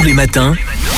Tous les matins,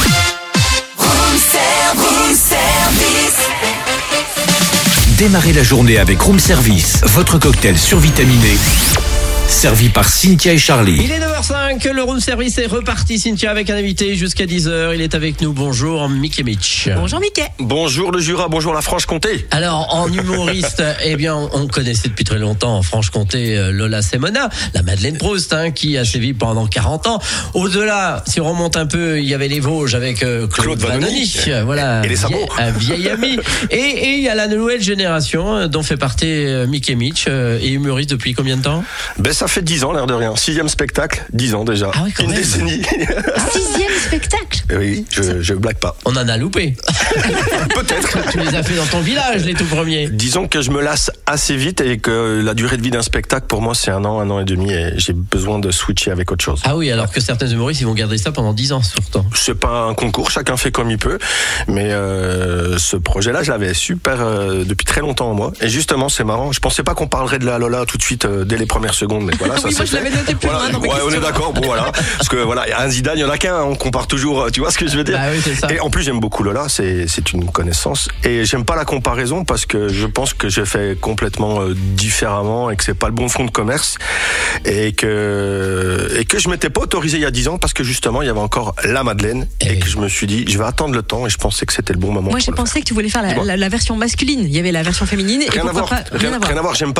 démarrez la journée avec Room Service, votre cocktail survitaminé, servi par Cynthia et Charlie. Il est 9h05, le room service est reparti. Cynthia avec un invité jusqu'à 10h. Il est avec nous. Bonjour, Mickey Mitch. Bonjour Mickey. Bonjour le Jura, bonjour la Franche-Comté. Alors, en humoriste, eh bien, on connaissait depuis très longtemps en Franche-Comté Lola Semona, la Madeleine Proust, qui a sévi pendant 40 ans. Au-delà, si on remonte un peu, il y avait les Vosges avec Claude Vanoni. Voilà, et les sabots. Un vieil ami. Et il y a la nouvelle génération dont fait partie Mickey Mitch, et humoriste depuis combien de temps? Ça fait 10 ans, l'air de rien. 6e spectacle, 10 ans déjà. Ah oui, quand Une même. décennie. 6e spectacle. Oui, je blague pas. On en a loupé. Peut-être. Tu les as fait dans ton village, les tout premiers. Disons que je me lasse assez vite et que la durée de vie d'un spectacle, pour moi, c'est 1 an et demi et j'ai besoin de switcher avec autre chose. Ah oui, alors que certains humoristes, ils vont garder ça pendant 10 ans, surtout. C'est pas un concours, chacun fait comme il peut. Mais ce projet-là, je l'avais super depuis très longtemps en moi. Et justement, c'est marrant. Je pensais pas qu'on parlerait de la Lola tout de suite dès les premières secondes. Mais voilà, ça Oui, moi je l'avais noté plus loin dans mes Ouais, on questions. est d'accord. Bon, voilà. Parce que voilà, un Zidane, il y en a qu'un. On compare toujours. Tu vois ce que je veux dire? Bah oui, c'est ça. Et en plus, j'aime beaucoup Lola. C'est une connaissance. Et j'aime pas la comparaison parce que je pense que j'ai fait complètement différemment et que c'est pas le bon fond de commerce et que je m'étais pas autorisé il y a 10 ans parce que justement, il y avait encore la Madeleine et que je me suis dit, je vais attendre le temps et je pensais que c'était le bon moment. Moi j'ai pensé que tu voulais faire la version masculine. Il y avait la version féminine et Rien à pourquoi voir. pas rien à voir. J'aime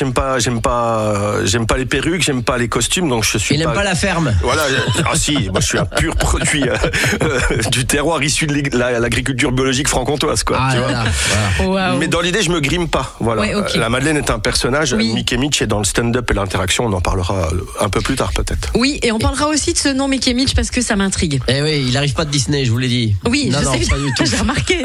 pas les perruques, j'aime pas les costumes, donc je suis Il n'aime pas la ferme. Voilà. Ah si, moi je suis un pur produit du terroir issu de l'agriculture biologique franc-comtoise, quoi. Ah tu vois. là, Wow. Mais dans l'idée, je me grime pas. Voilà. Ouais, ok. La Madeleine est un personnage. Oui. Mickey Mitch est dans le stand-up et l'interaction. On en parlera un peu plus tard, peut-être. Oui, et on parlera aussi de ce nom Mickey Mitch parce que ça m'intrigue. Eh oui, il arrive pas de Disney, je vous l'ai dit. Oui, non, je non, sais, pas du tout. j'ai remarqué.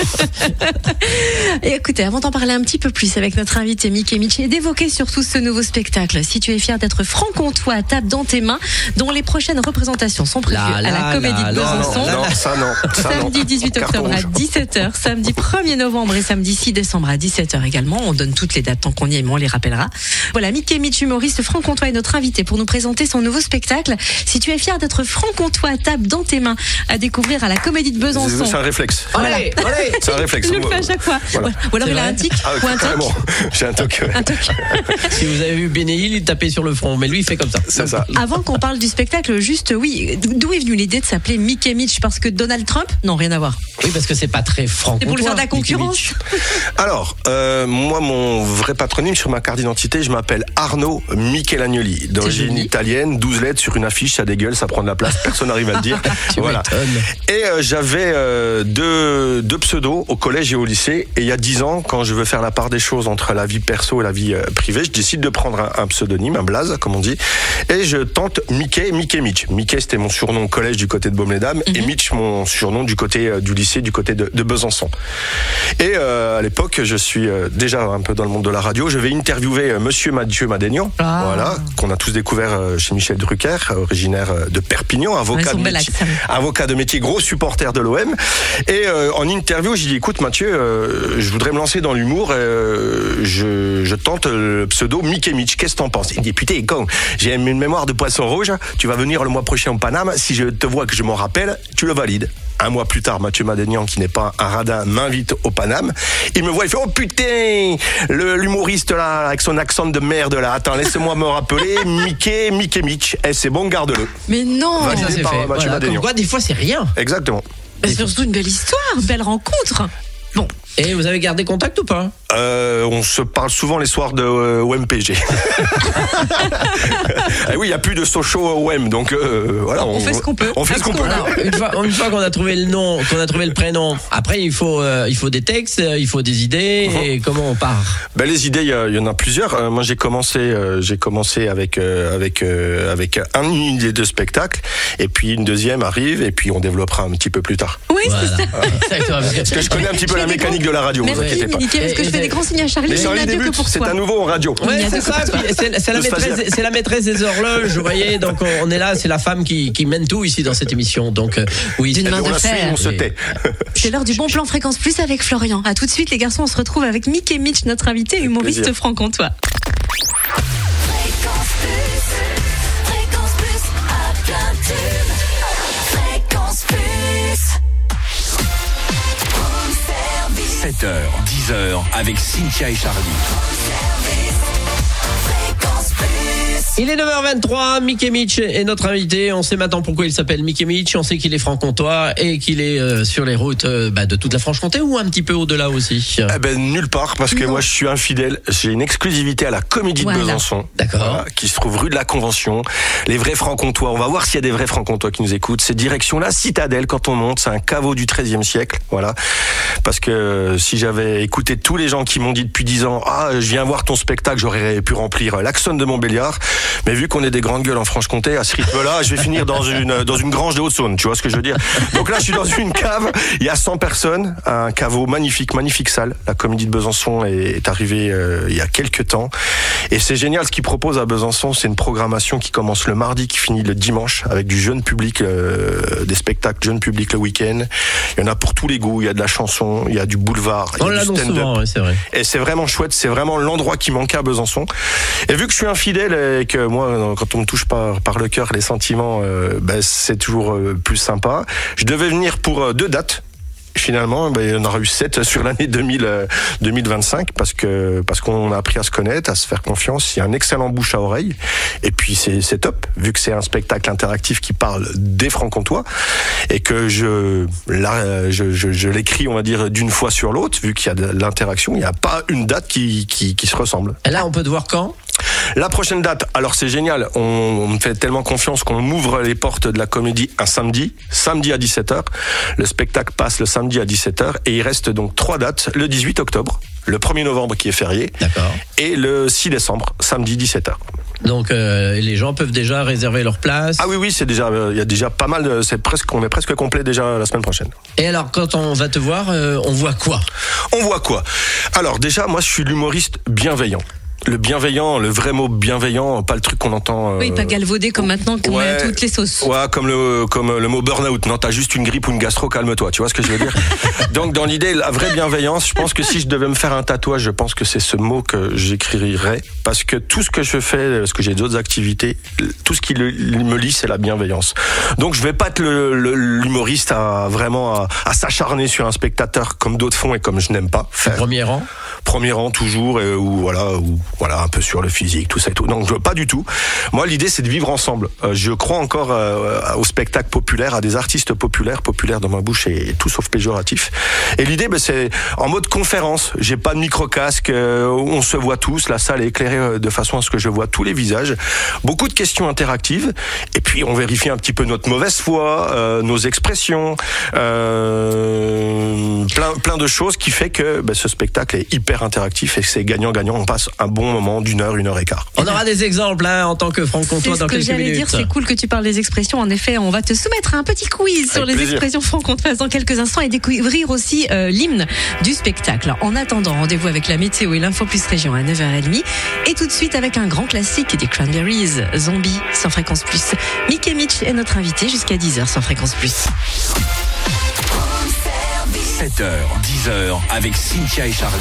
Et écoutez, avant d'en parler un petit peu plus avec notre invité Mickey Mitch et d'évoquer surtout ce nouveau spectacle, si tu es fier d'être franc-comtois, tape dans tes mains, dont les prochaines représentations sont prévues à la Comédie de Besançon. Non, ça non. Samedi 18 octobre à 17h, samedi 1er novembre et samedi 6 décembre à 17h également. On donne toutes les dates tant qu'on y est, mais on les rappellera. Voilà, Mickey Mitch, humoriste franc-comtois, est notre invité pour nous présenter son nouveau spectacle. Si tu es fier d'être franc-comtois, tape dans tes mains, à découvrir à la Comédie de Besançon. C'est un réflexe. Allez, allez. C'est un réflexe. Il le fait à chaque fois. Voilà. Ou alors C'est il a vrai un tic Ah, ou un toc. carrément. J'ai un toc. Un toc. Si vous avez vu Bénéil, il tapait sur le front, mais lui, il fait comme ça. C'est ça. Avant qu'on parle du spectacle, juste, oui, d'où est venue l'idée de s'appeler Mickey Mitch? Parce que Donald Trump? Non, rien à voir. Oui, parce que c'est pas très franc. C'est pour lui faire de la concurrence? Alors, moi, mon vrai patronyme sur ma carte d'identité, je m'appelle Arnaud Michelagnoli, d'origine joli. italienne, 12 lettres sur une affiche, ça dégueule, ça prend de la place, personne n'arrive à le dire. Tu m'étonnes. Et j'avais deux pseudos au collège et au lycée. Et il y a 10 ans, quand je veux faire la part des choses entre la vie perso et la vie privée, je décide de prendre un pseudonyme, un blaze, comme on dit. Et je tente Mickey Mitch. Mickey, c'était mon surnom au collège du côté de Baume-les-Dames. Et Mitch, mon surnom du côté du lycée, du côté de Besançon. Et à l'époque, je suis déjà un peu dans le monde de la radio. Je vais interviewer Monsieur Mathieu Madénian, voilà, qu'on a tous découvert chez Michel Drucker, originaire de Perpignan, avocat de métier, gros supporter de l'OM. Et en interview, j'ai dit, écoute Mathieu, je voudrais me lancer dans l'humour. Je tente le pseudo Mickey Mitch. Qu'est-ce que t'en penses? Il dit, putain, con, j'ai une mémoire de poisson rouge. Tu vas venir le mois prochain au Paname. Si je te vois que je m'en rappelle, tu le valides. Un mois plus tard, Mathieu Madénian, qui n'est pas un radin, m'invite au Paname. Il me voit, il fait, oh putain, l'humoriste là, avec son accent de merde là. Attends, laisse-moi me rappeler, Mickey Mitch. Eh, c'est bon, garde-le. Mais non! Validé Ça, c'est par fait. Mathieu Voilà, Madénian. comme quoi, des fois, c'est rien. Exactement. C'est surtout une belle histoire, belle rencontre. Bon. Et vous avez gardé contact ou pas? On se parle souvent les soirs de OMPG. Et oui, il n'y a plus de Sochaux OM, donc voilà. On fait ce qu'on peut. On fait ce qu'on peut. Alors, une fois qu'on a trouvé le nom, qu'on a trouvé le prénom, après il faut des textes, il faut des idées. Et comment on part? Ben, les idées, il y en a plusieurs. Moi, j'ai commencé avec une idée de spectacle, et puis une deuxième arrive, et puis on développera un petit peu plus tard. Oui, Voilà. c'est ça. Exactement, parce que- Parce que je connais un petit peu la mécanique de la radio. Vous Merci, inquiétez pas. Mickey, parce que je fais des grands signes à Charlie. Mais Il Charlie n'a deux que débute, pour c'est toi. à nouveau en radio. Ouais, Il y a c'est deux ça. coups. Puis c'est la maîtresse des horloges, vous voyez. Donc on est là, c'est la femme qui mène tout ici dans cette émission. Donc oui. D'une main On de la suit, fer. on se Oui. tait. C'est l'heure du bon plan Fréquence Plus avec Florian. À tout de suite, les garçons, on se retrouve avec Mickey Mitch, notre invité humoriste plaisir. franc-comtois. Fréquence Plus, à plein tube. Fréquence 7h, 10h avec Cynthia et Charlie. Il est 9h23, Mickey Mitch est notre invité. On sait maintenant pourquoi il s'appelle Mickey Mitch. On sait qu'il est franc-comtois et qu'il est sur les routes de toute la Franche-Comté ou un petit peu au-delà aussi. Nulle part, parce que moi je suis infidèle. J'ai une exclusivité à la Comédie de Besançon. D'accord. Qui se trouve rue de la Convention. Les vrais franc-comtois. On va voir s'il y a des vrais franc-comtois qui nous écoutent. C'est direction la Citadelle quand on monte. C'est un caveau du XIIIe siècle. Voilà. Parce que si j'avais écouté tous les gens qui m'ont dit depuis 10 ans, je viens voir ton spectacle, j'aurais pu remplir l'Axonne de Montbéliard. Mais vu qu'on est des grandes gueules en Franche-Comté, à ce rythme-là, je vais finir dans une grange de Haute-Saône, tu vois ce que je veux dire. Donc là, je suis dans une cave, il y a 100 personnes, un caveau magnifique salle. La Comédie de Besançon est arrivée il y a quelques temps. Et c'est génial ce qu'ils proposent à Besançon, c'est une programmation qui commence le mardi, qui finit le dimanche, avec du jeune public, des spectacles jeune public le week-end. Il y en a pour tous les goûts, il y a de la chanson, il y a du boulevard, il y a du stand-up. Souvent, c'est vrai. Et c'est vraiment chouette, c'est vraiment l'endroit qui manquait à Besançon. Et vu que je suis infidèle et que moi, quand on me touche par le cœur, les sentiments, c'est toujours plus sympa. Je devais venir pour 2 dates. Finalement, il y en aura eu 7 sur l'année 2025 parce qu'on a appris à se connaître, à se faire confiance. Il y a un excellent bouche à oreille. Et puis c'est top, vu que c'est un spectacle interactif qui parle des francs-comtois et que je l'écris, on va dire, d'une fois sur l'autre, vu qu'il y a de l'interaction. Il n'y a pas une date qui se ressemble. Et là, on peut te voir quand ? La prochaine date, alors c'est génial, on me fait tellement confiance qu'on m'ouvre les portes de la Comédie un samedi à 17h. Le spectacle passe le samedi à 17h et il reste donc 3 dates, le 18 octobre, le 1er novembre qui est férié, d'accord, et le 6 décembre, samedi 17h. Donc les gens peuvent déjà réserver leur place. Ah oui, c'est déjà, il y a déjà pas mal, on est presque complet déjà la semaine prochaine. Et alors quand on va te voir, on voit quoi ? Alors déjà, moi je suis l'humoriste bienveillant. Le bienveillant, le vrai mot bienveillant, pas le truc qu'on entend. Oui, pas galvaudé comme maintenant qu'on met à toutes les sauces. Ouais, comme le mot burn-out. Non, t'as juste une grippe ou une gastro, calme-toi. Tu vois ce que je veux dire? Donc, dans l'idée, la vraie bienveillance, je pense que si je devais me faire un tatouage, je pense que c'est ce mot que j'écrirais. Parce que tout ce que je fais, parce que j'ai d'autres activités, tout ce qui me lie, c'est la bienveillance. Donc, je vais pas être l'humoriste à s'acharner sur un spectateur comme d'autres font et comme je n'aime pas faire. Premier rang toujours, ou voilà, un peu sur le physique, tout ça et tout. Donc, pas du tout. Moi, l'idée, c'est de vivre ensemble. Je crois encore au spectacle populaire, à des artistes populaires dans ma bouche et tout sauf péjoratif. Et l'idée, c'est en mode conférence. J'ai pas de micro-casque, on se voit tous, la salle est éclairée de façon à ce que je vois tous les visages. Beaucoup de questions interactives. Et puis, on vérifie un petit peu notre mauvaise foi, nos expressions, plein de choses qui fait que ce spectacle est hyper interactif et que c'est gagnant-gagnant. On passe un bon moment d'1 heure, 1 heure et quart. On aura des exemples en tant que franc-comtois dans quelques minutes. C'est ce que j'allais dire, c'est cool que tu parles des expressions. En effet, on va te soumettre à un petit quiz sur les expressions franc-comtoises dans quelques instants et découvrir aussi l'hymne du spectacle. En attendant, rendez-vous avec la météo et l'info plus région à 9h30 et tout de suite avec un grand classique des Cranberries, Zombie sans Fréquence Plus. Mickey Mitch est notre invité jusqu'à 10h sans Fréquence Plus. 7h, 10h avec Cynthia et Charlie.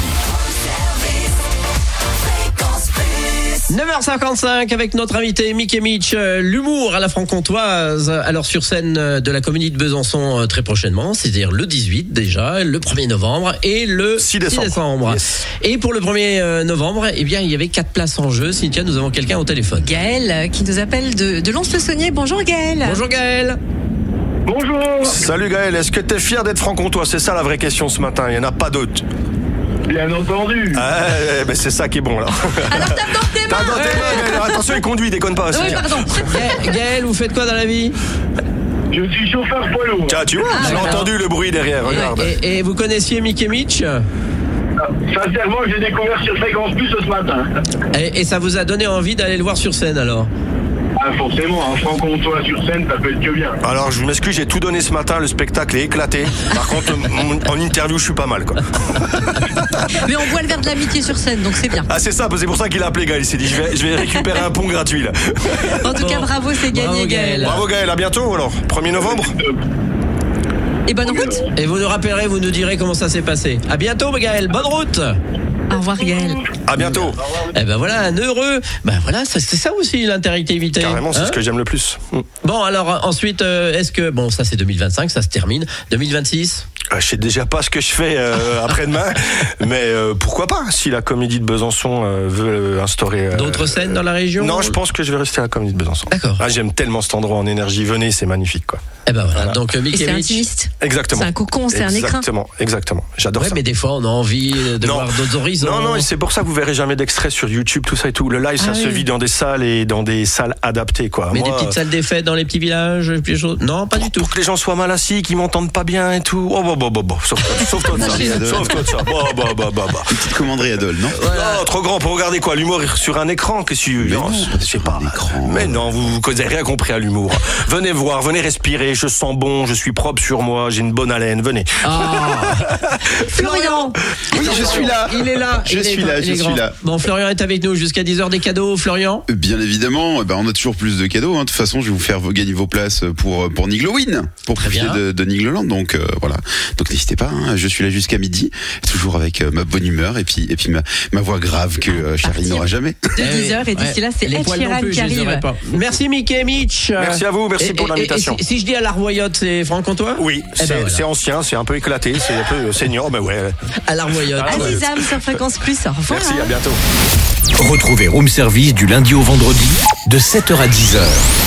9h55 avec notre invité Mickey Mitch, l'humour à la franc-comtoise. Alors sur scène de la Comédie de Besançon très prochainement, c'est-à-dire le 18 déjà, le 1er novembre et le 6 décembre. Yes. Et pour le 1er novembre, il y avait 4 places en jeu. Cynthia, nous avons quelqu'un au téléphone. Gaël qui nous appelle de Lons-le-Saunier. Bonjour Gaël. Bonjour Gaël. Bonjour. Salut Gaël, est-ce que t'es fier d'être franc-comtois? C'est ça la vraie question ce matin, il n'y en a pas d'autre. Bien entendu. C'est ça qui est bon là. Alors tape dans tes mains. Gaël, attention, il conduit, déconne pas. Oui, pardon. Gaël, vous faites quoi dans la vie? Je suis chauffeur poids lourd. Tiens, tu vois, j'ai entendu le bruit derrière, regarde. Et vous connaissiez Mickey Mitch? Sincèrement, j'ai découvert sur Fréquence Plus ce matin. Et ça vous a donné envie d'aller le voir sur scène alors? Forcément, un franc-comtois sur scène, ça peut être que bien. Alors, je m'excuse, j'ai tout donné ce matin, le spectacle est éclaté. Par contre, en interview, je suis pas mal, quoi. Mais on boit le verre de l'amitié sur scène, donc c'est bien. Ah, c'est ça, c'est pour ça qu'il a appelé Gaël. Il s'est dit, je vais récupérer un pont gratuit, là. En tout cas, bravo, c'est gagné, bravo, Gaël. Bravo, Gaël, à bientôt, alors. 1er novembre. Et bonne route. Et vous nous rappellerez, vous nous direz comment ça s'est passé. À bientôt, Gaël. Bonne route. Au revoir Gaël. À bientôt. Eh ben voilà, un heureux. Ben voilà, c'est ça aussi l'interactivité. Carrément, c'est ce que j'aime le plus. Bon, alors ensuite, est-ce que ça c'est 2025, ça se termine. 2026. Je sais déjà pas ce que je fais après-demain, mais pourquoi pas, si la Comédie de Besançon veut instaurer... D'autres scènes dans la région? Non, je pense que je vais rester à la Comédie de Besançon. D'accord. J'aime tellement cet endroit en énergie, venez, c'est magnifique, quoi. Eh ben voilà, donc Et c'est Mikemitch. intimiste. Exactement. C'est un cocon, c'est un écrin. Exactement. J'adore Ouais, ça. mais des fois on a envie de voir d'autres horizons. Non, et c'est pour ça que vous verrez jamais d'extrait sur YouTube, tout ça et tout. Le live, ça se vit dans des salles et dans des salles adaptées, quoi. Mais Moi, des petites salles des fêtes dans les petits villages, des choses. Non, pas du tout. pour que les gens soient mal assis, qu'ils m'entendent pas bien et tout. Oh, bon. Sauve-toi de ça. Sauve-toi de ça. Une petite commanderie Adol, non? Non, trop grand pour regarder quoi, l'humour sur un écran, qu'est-ce que non, je sais pas. un écran. Mais non, vous n'avez rien compris à l'humour. Venez voir, venez respirer, je sens bon, je suis propre sur moi, j'ai une bonne haleine, venez. Florian. Oui, je suis là. Il est là. Je suis là. Bon, Florian est avec nous jusqu'à 10h des cadeaux, Florian. Bien évidemment, on a toujours plus de cadeaux. De toute façon, je vais vous faire gagner vos places pour Niglowin, pour profiter de Nigloland. Donc voilà. Donc n'hésitez pas. Je suis là jusqu'à midi, toujours avec ma bonne humeur et puis ma voix grave que Charlie n'aura jamais. De 10h et d'ici là, c'est Les Ed poils non Sheeran plus, qui je les aurais arrive. pas. Merci Mikemitch. Merci à vous, merci pour l'invitation. Et si je dis à la Royotte, c'est franc-comtois? Oui, c'est ancien, c'est un peu éclaté, c'est un peu senior, mais ouais. À la Royotte. Azizam sur Fréquence Plus. Au revoir. Merci, à bientôt. Retrouvez Room Service du lundi au vendredi de 7h à 10h.